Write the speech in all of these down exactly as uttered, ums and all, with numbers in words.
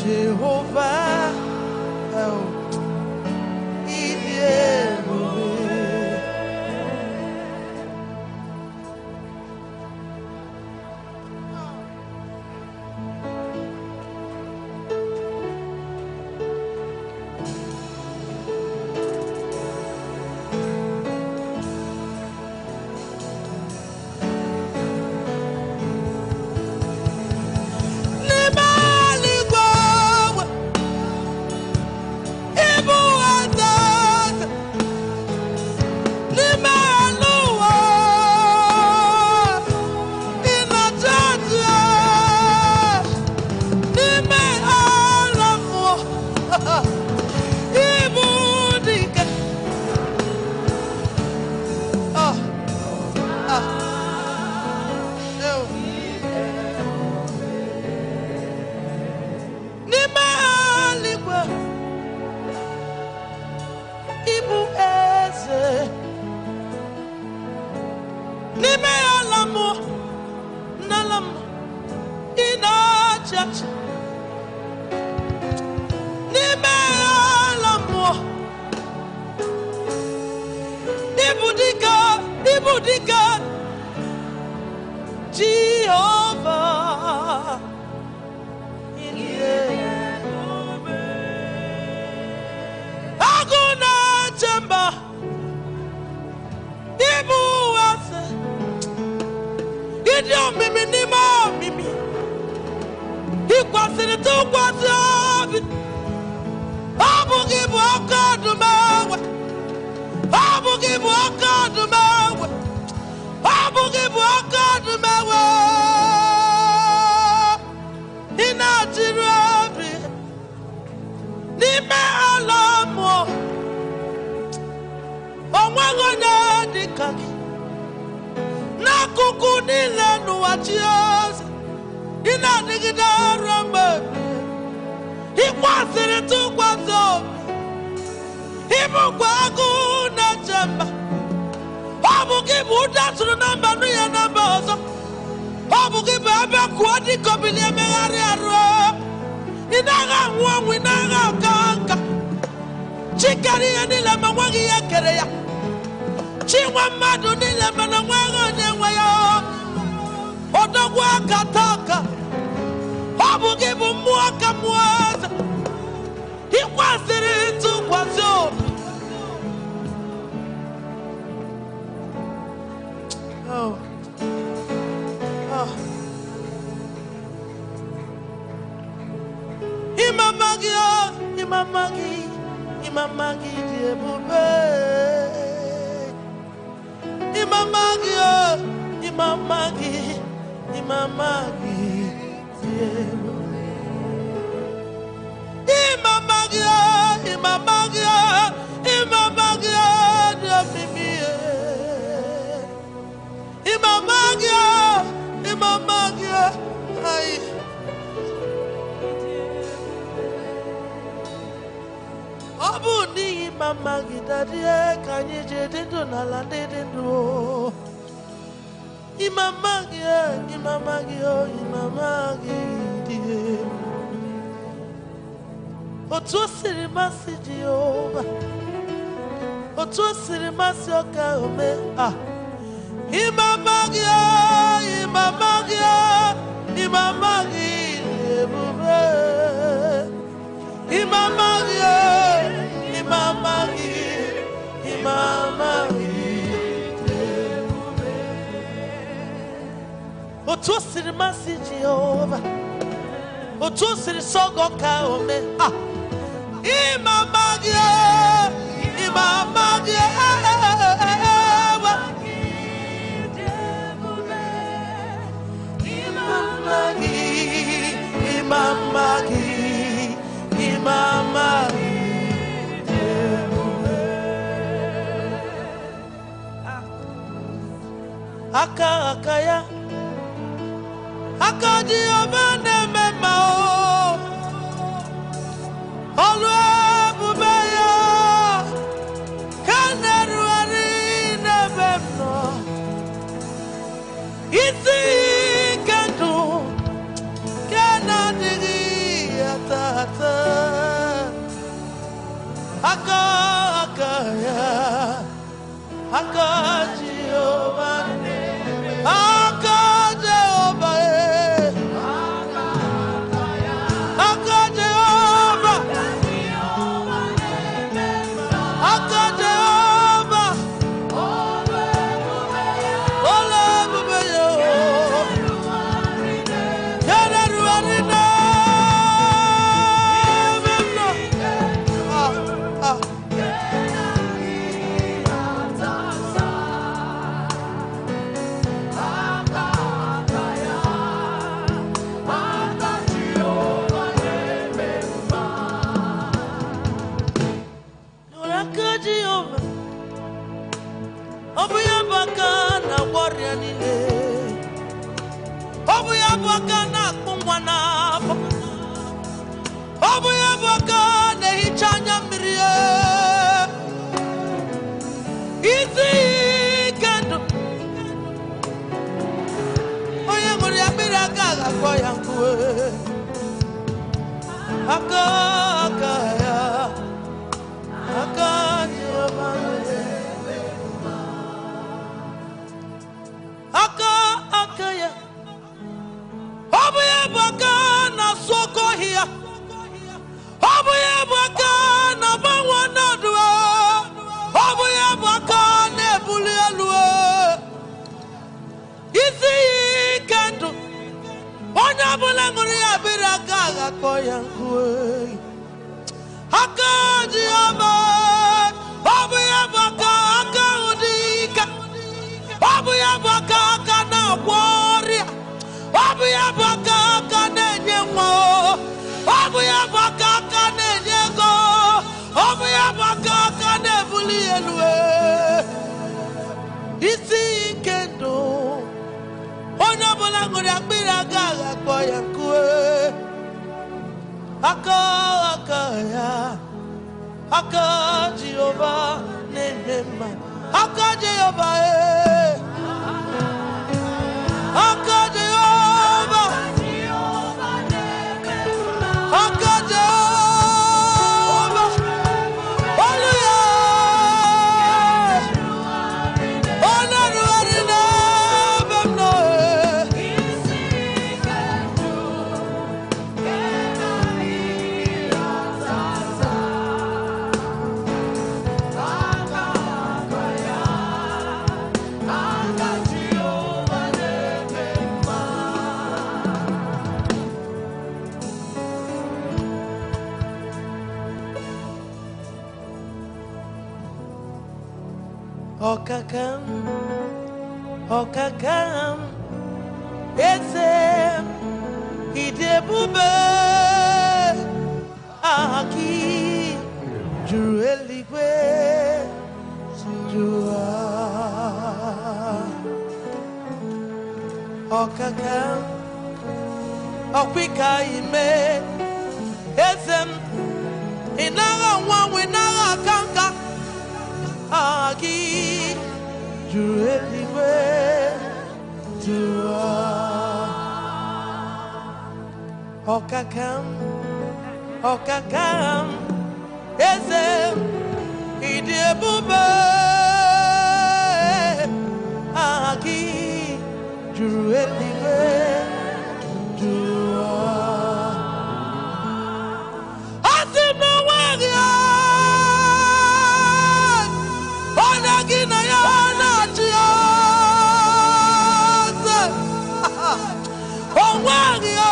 Jehovah, oh, Jehovah, Aguna Jamba, Ibu Ase, Idiom Mimi Nima Mimi, Ikwasini tu Kwasabi, Abu Gibu Akadumawa, Abu Gibu Akadumawa, Abu Gibu Akadumawa, Inajirabi, Nime Alamo, Omwagona Dikaki, Nakuku Nile Nuachios, Inadigida Ramba, Ikwasini tu Kwasabi, Ibu Kwagu Najamba, Abu Gibu Dasuru Namba Nuya Namba Ozo, Abu Gibu Ebe Kwadi Kobili Emegari Aro, Inaga Mwangu Inaga Kanka, Chikari Yanila Mwangi Yakereya, Chiwa Madu Nila Manamwango Nyewayo, Odogwa Kataka, Abu Gibu Mwaka Mwaza, Ikwasiri Tu Kwazo. Oh. Oh. Imamagi, Imamagi, Imamagi, Diebube. Imamagi, Imamagi, Imamagi, Diebube. Imamagi, Imamagi, Imamagi, Diebube. Imamagia, Imamagia, ay. Abu ni Imamagi dadie kanyi jedendo na landendo. Imamagia, Imamagia, Imamagi die. Otu siri masi Jehova, otu siri masi oka ome ah. Imamagia, Imamagia, Imamagi, Ebube. Imamagia, Imamagi, Imamagi, Ebube. Otu siri masi Jehovah, otu siri sogo ka ome ah. Imamagia, Imamagia. Imamagi, Imamagi, Aka akaya, aka di obane memao, olwe bubeya, kaneru ari nebemno, isi. aka aka ya aka Jehovah aka Jehovah aka Jehovah aka Jehovah ole bube yo yere ruarina ah ah Obuya bakana warrior nile Obuya bakana kumwana Obuya bakana hichanya mirie Izi kendo Oye ngori amira gaga kwa yankwe Aka aka ya Aka Jehovah aka aka ya obuye baka na soko hia obuye baka na bawana duwa obuye baka na ebuli aluwe isi kendo onya bula nguri abira gaga koya nkwe aka Jehovah obuye baka aka udika Obuya baka kana warrior Obuya baka kana nyemo Obuya baka kana nyego Obuya baka kana buli elwe Isi kendo Onya bola ngori akbira gaga koya kwe Aka aka ya Aka Jehovah nenema Aka Jehovah eh Aka Jehovah Aka Jehovah Hallelujah Honor warina bemno Okakam, Okakam, Ezem, Idebube, Aki, Jueligwe, Jua. Okakam, Okwika ime, Ezem, Inaga wanwe naga kanka. Aki Jueliwe Jua Okakam Okakam Ezem Idebube Aki Jueliwe Jua Asima wagia Onagina ya nachioze Onwagio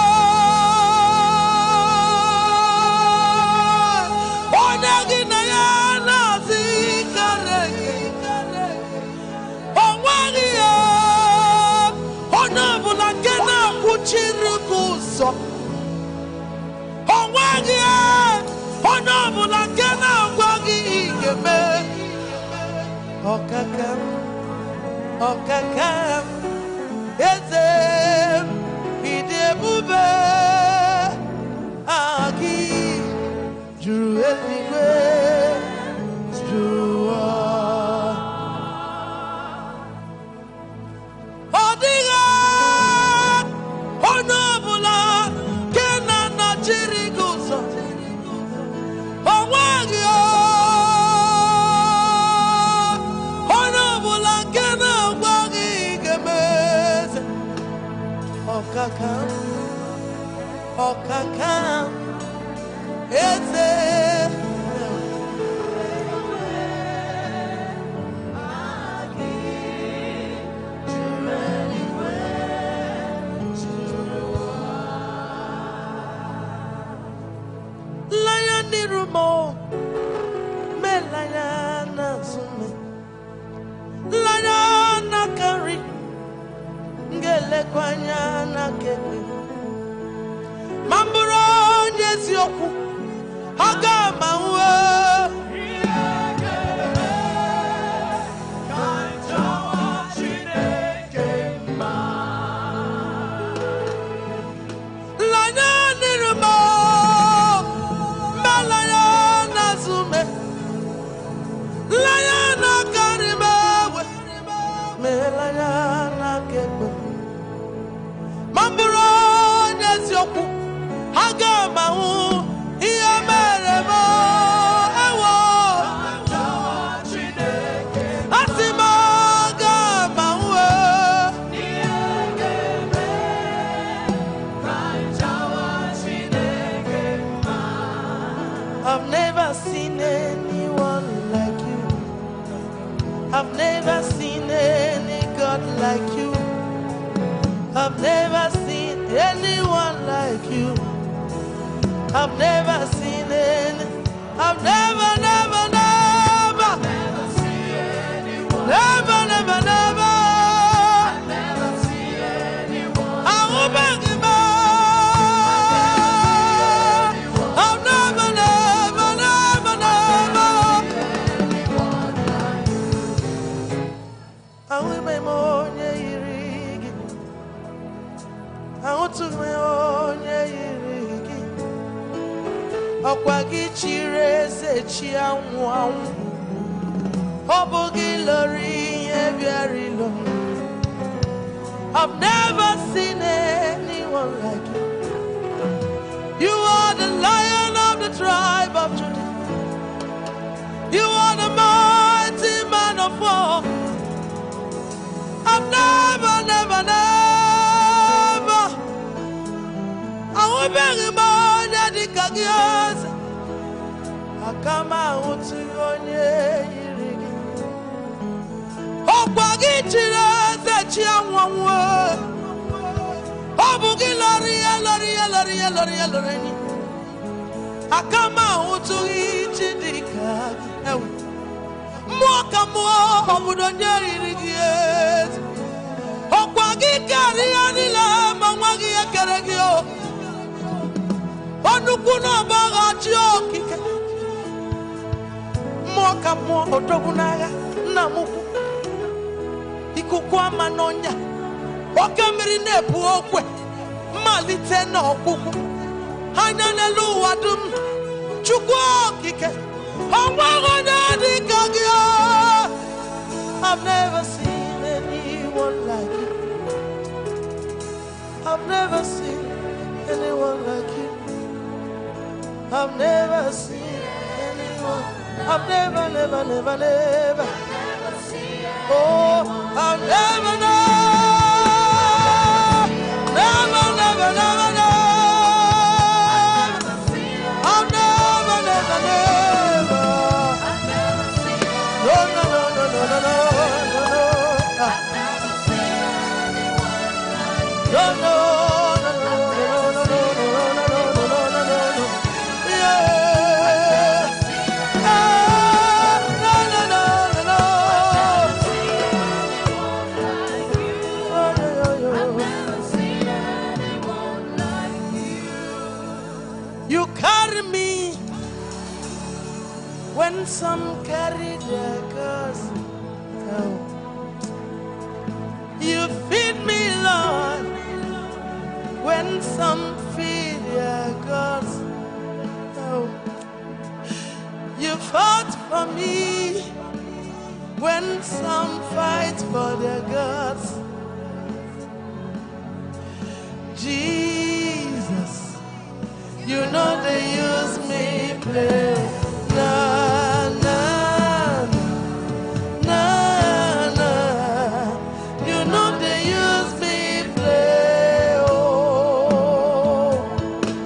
Onagina ya nazikareke Onwagio Onabula kena kuchirikuso Onwagio Onabula kena kwagi igeme Okakam, Okakam, Ezem, Idebube, Aki, Jueliwe, Jua. Odiga, Onabula, Kenana Chiriguso, Owagio. Okaka Eze Lion Nirumo Melayana Zume Lion Nakari Ngele Kwanyana Kepe Mamburo Nyesioku Agama Uwe Lanya Nirumo Malaya Nazume Lanya Nakarimewe Melaya Nakebe Mamburo Nyesioku Agama Uwe Iameremo Ewo Asima Agama Uwe I've never seen anyone like you. I've never seen any God like you. I've never seen anyone like you. I've never seen any. I've never, never, never, never seen anyone. Never, never, never. I've never seen anyone. I will beg you back. I've never, never, never, never. I will be more near you. I want to be more near you. Okwagi chirese chianwa Obogi lori ebiari lo I've never seen anyone like you. You are the Lion of the tribe of Judah. You are the mighty man of war. I've never, never, never I will beg him on Yadikagios Akama Utuyonye Yirigi Okwagi Chirese Chianwa Obugi Loria Loria Loria Loria Loreni Akama Utuyi Chidika Mwaka mwa Obudonye Yirigi Okwagi Kariani La Mwagi Yakaragio Onukuna Baga Chiokike Mwaka mwa Otokunaga Namuku Ikukwa Manonya Wakamiri Nepu Okwe Malite na Okuku Hanyanelu Wadum Chukwokike Omwagonya Dikagio I've never seen anyone like you. I've never seen anyone like you. I've never seen anyone. I've never, never, never, never. Oh, I've never, never, never, never, never. I've never, never, never. No, no, no, no, no, no, no, no, no. No, no. When some carry their cars, oh. You feed me, Lord. When some feed their cars, oh. You fought for me. When some fight for their gods, Jesus, you know they use me play. Na, na, na, na. You know they use me play. Oh,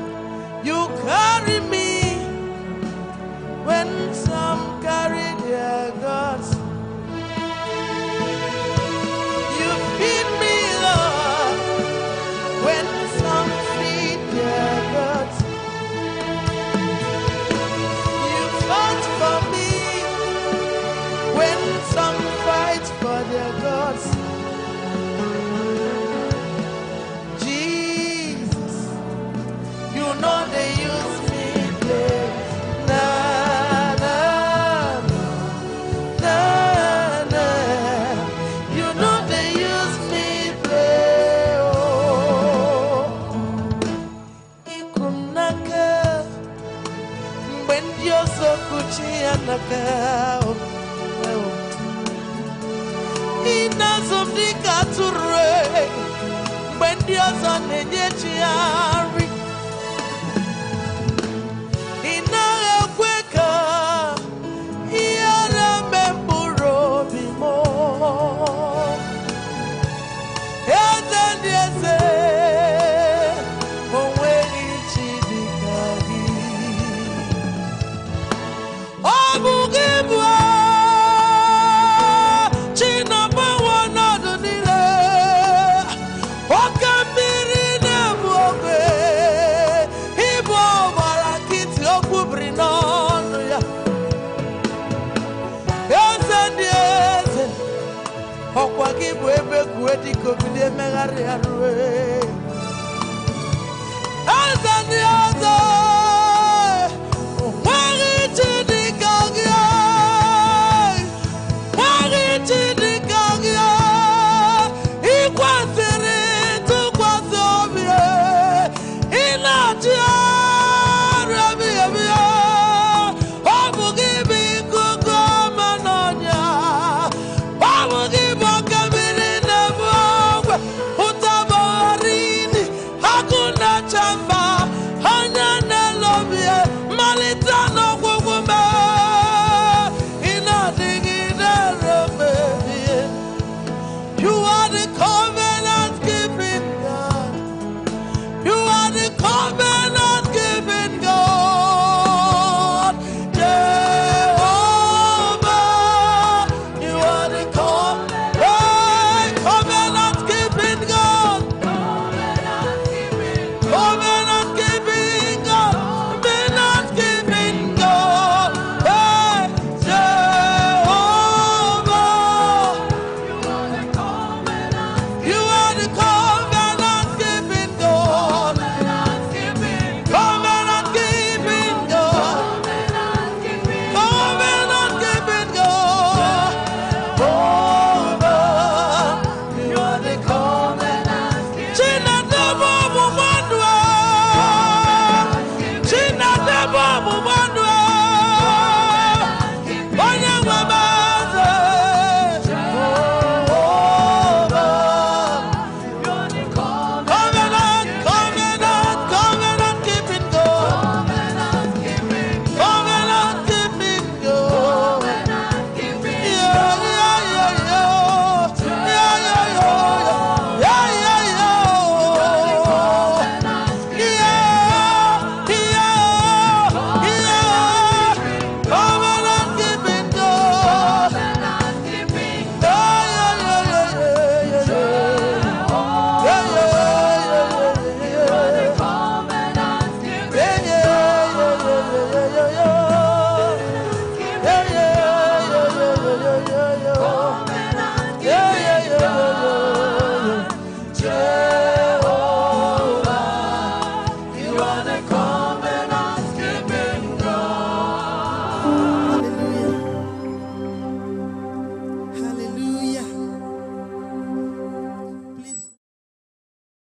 when you're so kuchi anaka inazomdika ture when you're so nenyechiari ina kweka iara memburo bimo Yes, Ina